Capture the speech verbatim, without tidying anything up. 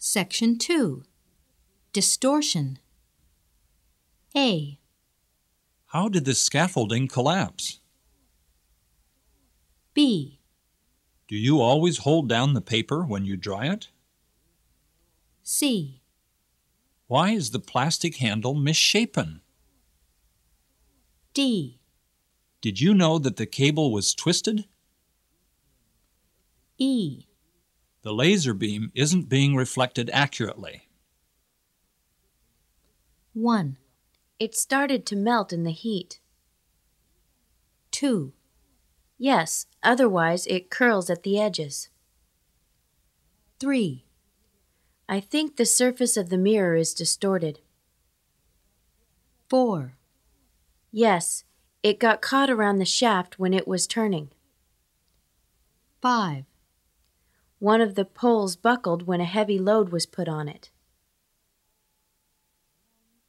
Section two. Distortion. A. How did the scaffolding collapse? B. Do you always hold down the paper when you dry it? C. Why is the plastic handle misshapen? D. Did you know that the cable was twisted? E. The laser beam isn't being reflected accurately. one. It started to melt in the heat. two. Yes, otherwise it curls at the edges. three. I think the surface of the mirror is distorted. four. Yes, it got caught around the shaft when it was turning. five. One of the poles buckled when a heavy load was put on it.